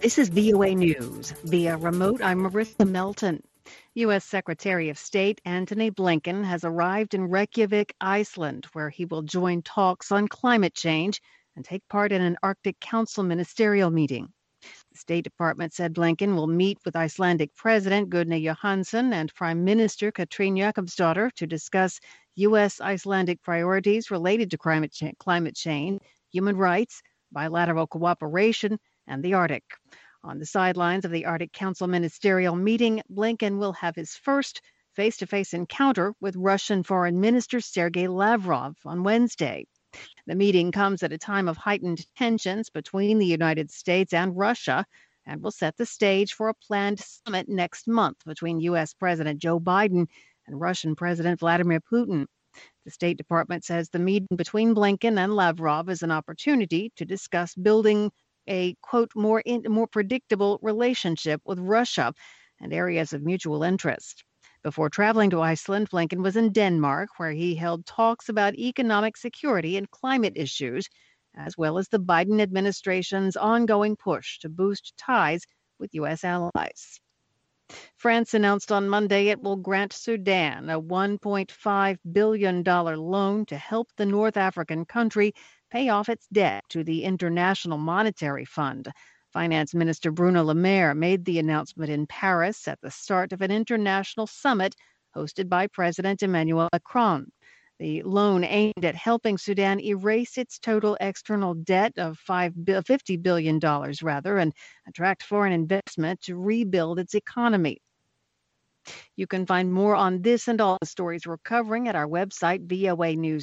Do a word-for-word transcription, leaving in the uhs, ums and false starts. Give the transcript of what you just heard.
This is V O A News. Via remote, I'm Marissa Melton. U S. Secretary of State Antony Blinken has arrived in Reykjavik, Iceland, where he will join talks on climate change and take part in an Arctic Council ministerial meeting. The State Department said Blinken will meet with Icelandic President Gunnar Johansson and Prime Minister Katrín Jakobsdóttir to discuss U S. Icelandic priorities related to climate, cha- climate change, human rights, bilateral cooperation, and the Arctic. On the sidelines of the Arctic Council ministerial meeting, Blinken will have his first face-to-face encounter with Russian Foreign Minister Sergei Lavrov on Wednesday. The meeting comes at a time of heightened tensions between the United States and Russia and will set the stage for a planned summit next month between U S. President Joe Biden and Russian President Vladimir Putin. The State Department says the meeting between Blinken and Lavrov is an opportunity to discuss building a, quote, more in, more predictable relationship with Russia and areas of mutual interest. Before traveling to Iceland, Blinken was in Denmark, where he held talks about economic security and climate issues, as well as the Biden administration's ongoing push to boost ties with U S allies. France announced on Monday it will grant Sudan a one point five billion dollars loan to help the North African country pay off its debt to the International Monetary Fund. Finance Minister Bruno Le Maire made the announcement in Paris at the start of an international summit hosted by President Emmanuel Macron. The loan aimed at helping Sudan erase its total external debt of fifty billion dollars rather, and attract foreign investment to rebuild its economy. You can find more on this and all the stories we're covering at our website, V O A News.